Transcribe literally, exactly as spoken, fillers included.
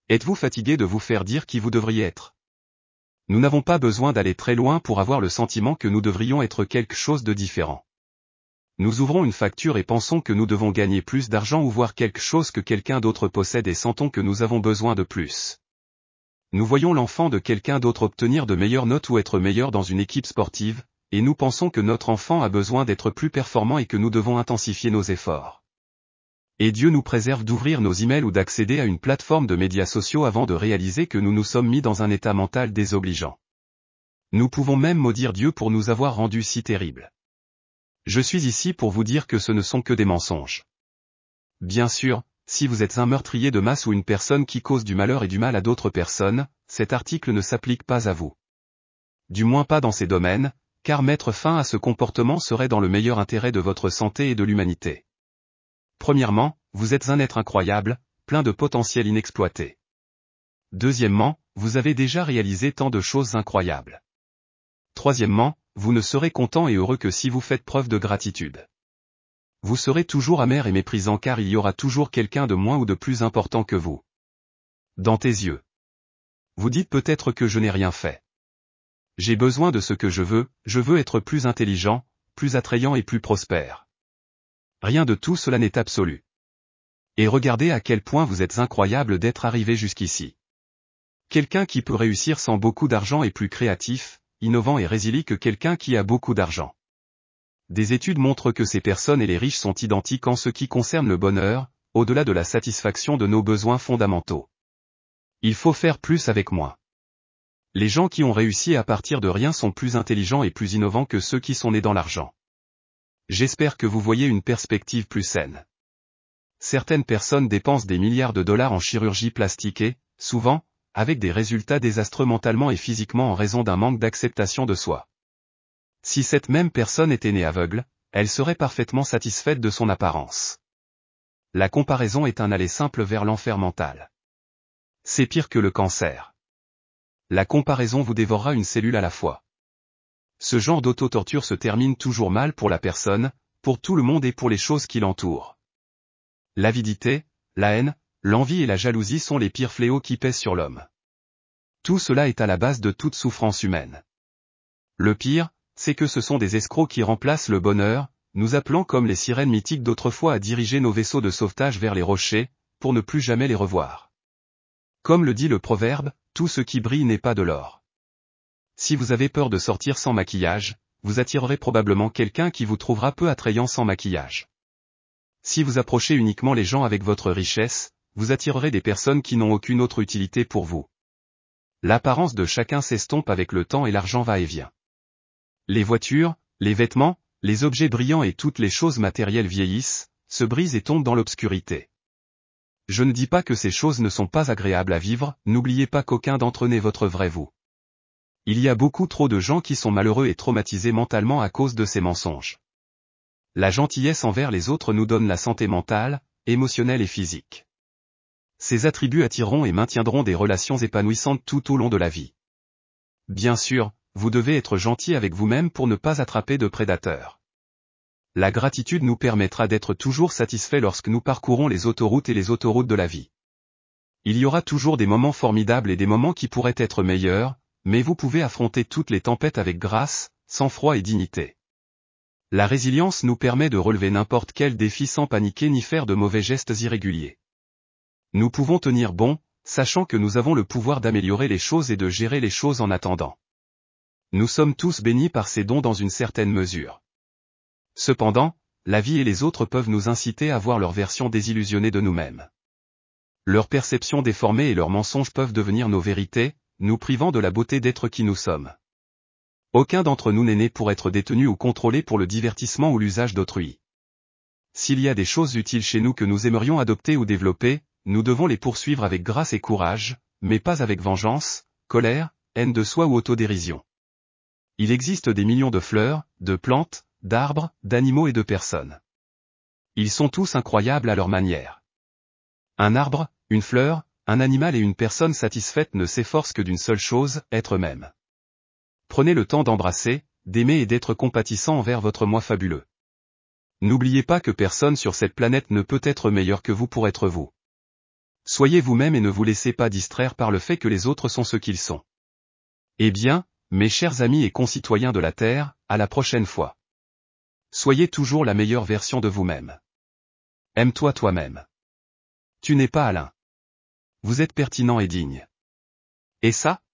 Êtes-vous fatigué de vous faire dire qui vous devriez être? Nous n'avons pas besoin d'aller très loin pour avoir le sentiment que nous devrions être quelque chose de différent. Nous ouvrons une facture et pensons que nous devons gagner plus d'argent ou voir quelque chose que quelqu'un d'autre possède et sentons que nous avons besoin de plus. Nous voyons l'enfant de quelqu'un d'autre obtenir de meilleures notes ou être meilleur dans une équipe sportive, et nous pensons que notre enfant a besoin d'être plus performant et que nous devons intensifier nos efforts. Et Dieu nous préserve d'ouvrir nos emails ou d'accéder à une plateforme de médias sociaux avant de réaliser que nous nous sommes mis dans un état mental désobligeant. Nous pouvons même maudire Dieu pour nous avoir rendus si terribles. Je suis ici pour vous dire que ce ne sont que des mensonges. Bien sûr, si vous êtes un meurtrier de masse ou une personne qui cause du malheur et du mal à d'autres personnes, cet article ne s'applique pas à vous. Du moins pas dans ces domaines, car mettre fin à ce comportement serait dans le meilleur intérêt de votre santé et de l'humanité. Premièrement, vous êtes un être incroyable, plein de potentiel inexploité. Deuxièmement, vous avez déjà réalisé tant de choses incroyables. Troisièmement, vous ne serez content et heureux que si vous faites preuve de gratitude. Vous serez toujours amer et méprisant car il y aura toujours quelqu'un de moins ou de plus important que vous. Dans tes yeux. Vous dites peut-être que je n'ai rien fait. J'ai besoin de ce que je veux, je veux être plus intelligent, plus attrayant et plus prospère. Rien de tout cela n'est absolu. Et regardez à quel point vous êtes incroyable d'être arrivé jusqu'ici. Quelqu'un qui peut réussir sans beaucoup d'argent est plus créatif, innovant et résilient que quelqu'un qui a beaucoup d'argent. Des études montrent que ces personnes et les riches sont identiques en ce qui concerne le bonheur, au-delà de la satisfaction de nos besoins fondamentaux. Il faut faire plus avec moins. Les gens qui ont réussi à partir de rien sont plus intelligents et plus innovants que ceux qui sont nés dans l'argent. J'espère que vous voyez une perspective plus saine. Certaines personnes dépensent des milliards de dollars en chirurgie plastique et, souvent, avec des résultats désastreux mentalement et physiquement en raison d'un manque d'acceptation de soi. Si cette même personne était née aveugle, elle serait parfaitement satisfaite de son apparence. La comparaison est un aller simple vers l'enfer mental. C'est pire que le cancer. La comparaison vous dévorera une cellule à la fois. Ce genre d'auto-torture se termine toujours mal pour la personne, pour tout le monde et pour les choses qui l'entourent. L'avidité, la haine, l'envie et la jalousie sont les pires fléaux qui pèsent sur l'homme. Tout cela est à la base de toute souffrance humaine. Le pire, c'est que ce sont des escrocs qui remplacent le bonheur, nous appelant comme les sirènes mythiques d'autrefois à diriger nos vaisseaux de sauvetage vers les rochers, pour ne plus jamais les revoir. Comme le dit le proverbe, tout ce qui brille n'est pas de l'or. Si vous avez peur de sortir sans maquillage, vous attirerez probablement quelqu'un qui vous trouvera peu attrayant sans maquillage. Si vous approchez uniquement les gens avec votre richesse, vous attirerez des personnes qui n'ont aucune autre utilité pour vous. L'apparence de chacun s'estompe avec le temps et l'argent va et vient. Les voitures, les vêtements, les objets brillants et toutes les choses matérielles vieillissent, se brisent et tombent dans l'obscurité. Je ne dis pas que ces choses ne sont pas agréables à vivre, n'oubliez pas qu'aucun d'entre eux n'est votre vrai vous. Il y a beaucoup trop de gens qui sont malheureux et traumatisés mentalement à cause de ces mensonges. La gentillesse envers les autres nous donne la santé mentale, émotionnelle et physique. Ces attributs attireront et maintiendront des relations épanouissantes tout au long de la vie. Bien sûr, vous devez être gentil avec vous-même pour ne pas attraper de prédateurs. La gratitude nous permettra d'être toujours satisfaits lorsque nous parcourons les autoroutes et les autoroutes de la vie. Il y aura toujours des moments formidables et des moments qui pourraient être meilleurs, mais vous pouvez affronter toutes les tempêtes avec grâce, sang-froid et dignité. La résilience nous permet de relever n'importe quel défi sans paniquer ni faire de mauvais gestes irréguliers. Nous pouvons tenir bon, sachant que nous avons le pouvoir d'améliorer les choses et de gérer les choses en attendant. Nous sommes tous bénis par ces dons dans une certaine mesure. Cependant, la vie et les autres peuvent nous inciter à voir leur version désillusionnée de nous-mêmes. Leurs perceptions déformées et leurs mensonges peuvent devenir nos vérités, nous privant de la beauté d'être qui nous sommes. Aucun d'entre nous n'est né pour être détenu ou contrôlé pour le divertissement ou l'usage d'autrui. S'il y a des choses utiles chez nous que nous aimerions adopter ou développer, nous devons les poursuivre avec grâce et courage, mais pas avec vengeance, colère, haine de soi ou autodérision. Il existe des millions de fleurs, de plantes, d'arbres, d'animaux et de personnes. Ils sont tous incroyables à leur manière. Un arbre, une fleur, un animal et une personne satisfaite ne s'efforcent que d'une seule chose, être eux-mêmes. Prenez le temps d'embrasser, d'aimer et d'être compatissant envers votre moi fabuleux. N'oubliez pas que personne sur cette planète ne peut être meilleur que vous pour être vous. Soyez vous-même et ne vous laissez pas distraire par le fait que les autres sont ce qu'ils sont. Eh bien, mes chers amis et concitoyens de la Terre, à la prochaine fois. Soyez toujours la meilleure version de vous-même. Aime-toi toi-même. Tu n'es pas Alain. Vous êtes pertinent et digne. Et ça,